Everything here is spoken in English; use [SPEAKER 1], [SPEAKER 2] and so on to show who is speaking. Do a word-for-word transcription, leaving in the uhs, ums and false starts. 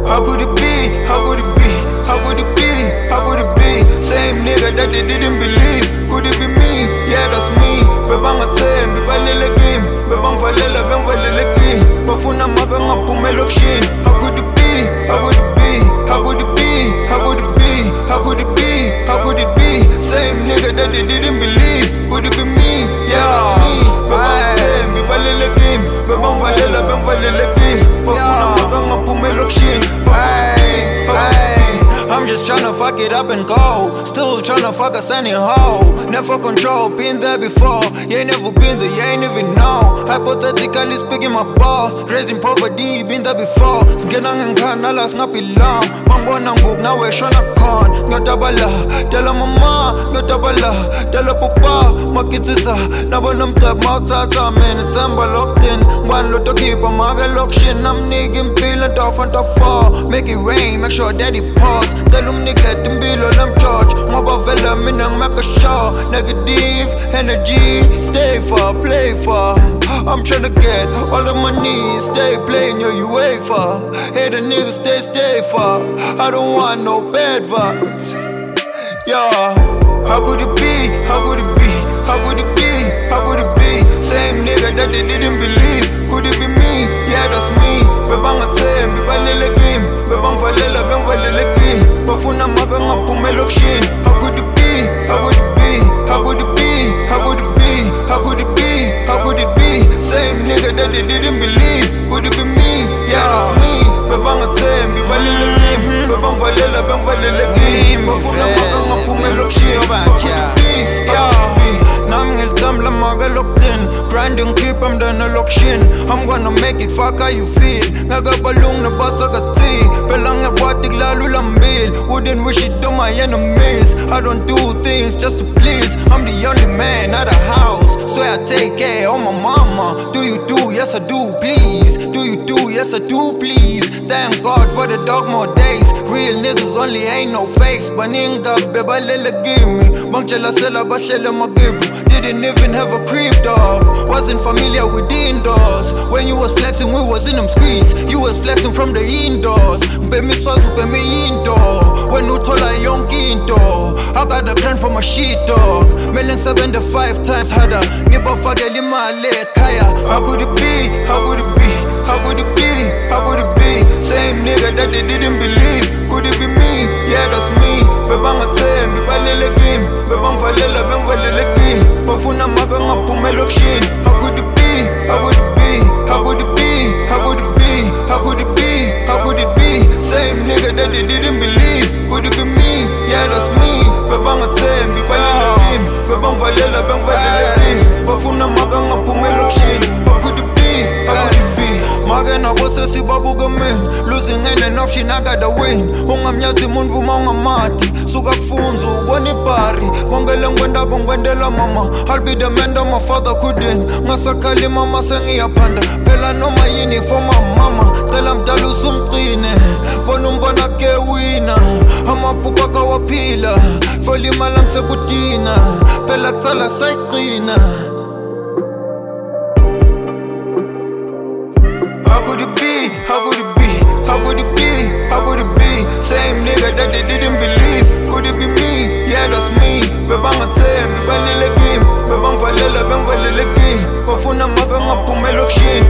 [SPEAKER 1] How could it be? How could it be? How could it be? How could it be? Same nigga that they didn't believe. Could it be me? Yeah, that's me. Bebanga tembi balele game. Bebang valela bang valele game. Bafuna maga ngaphume lokshini. How could it be? How could it be? How could it be? How could it be? How could it be? How could it be? Same nigga that they didn't believe. Could it be me? Yeah, that's me. Bebanga tembi balele game. Bebang valela bang valele game. Bafuna maga ngaphume lokshini. I'm just tryna fuck it up and go. Still tryna fuck a sunny hoe. Never control, been there before. You ain't never been there, you ain't even know. Hypothetically speaking, my boss. Raising poverty, been there before. Sgenang and kanala snapilong. Mangwana nguk na we shona con. Nyotabala, tell mama, nyotabala, tell papa, makitisa. Nabanam trap mautata, man, it's amba locked in. One lot to keep a maga lockshin. I'm niggin' peeling tough and tough fall. Make it rain, make sure daddy pause. Tell them nigga timbilo lam charge. Ngoba vela minang make a show. Negative energy, stay far, play far. I'm tryna get all the money, stay playing your UEFA. Hey the nigga stay, stay far. I don't want no bad vibes. Yeah, how could it be? How could it be? How could it be? How could it be? Same nigga that they didn't believe. Could it be me? Yeah, that's me. Bebanga tembi balele game. Bebang valela bang valele game. Bafuna maga ngaphume lokshini. How could it be? How could it be? How could it be? How could it be? How could it be? How could it be? Same nigga that they didn't believe. Could it be me? Yeah, that's me. Bebanga tembi balele game. Bebang valela bang valele game. Bafuna maga ngaphume lokshini. How could it be? Yeah. Nam ngil tamla maga locked in. Grinding keep I'm done a lock shin. I'm gonna make it, fuck how you feel. Ngaga balung na bata ka tea. Pelang ya watik lalu lambil. Wouldn't wish it on my enemies. I don't do things just to please. I'm the only man at the house, so I take care of my mama. Do you do? Yes I do, please. Do you do? Yes I do, please. Thank God for the dog more days. Real niggas only, ain't no fakes. Baninga beba lele gimme. Bangchela sela bashele magibu. Didn't even have a creep dog. Wasn't familiar with the indoors. When you was flexing, we was in them streets. You was flexing from the indoors. Bemi swazi, bemi indoor. When you told a young indoor. I got the grand from a sheet dog. Million seventy-five times harder. Nipa fageli male kaya. How could it be? How could it be? How could it be? How could it be? Same nigga that they didn't believe. Could it be me? Yeah, that's me. Bebanga tembi balele game. Bebang valela bang valele game. Bafuna maga ngaphume lokshini. How could it be? How could it be? How could it be? How could it be? How could it be? How could it be? Same nigga that they didn't believe. Could it be me? Yeah, that's me. Bebanga tembi balele game. Bebang valela bang valele game. Bafuna maga ngaphume lokshini. How could it be? How could it be? Maga na bose si babuga men. Losing ain't an option, I gotta win. Ungamnyathi muntu mangamati. Suka kufunza ubona ipari. Kongela ngwenda kongwendela mama. I'll be the man that my father couldn't. Ngasakali mama sengiyaphanda. Phela noma yini for my mama. Cela mdala usumqine. Bona umfana ke wina. Amaphupha kawaphila. Fola imali ngisekutina. Phela kutsala sayiqina. How could it be? How could it be? How could it be? How could it be? Same nigga that they didn't believe. Could it be me? Yeah, that's me. Bebanga tembi balele game. Bebang valela bang valele game. Bafuna maga ngaphume lokshini.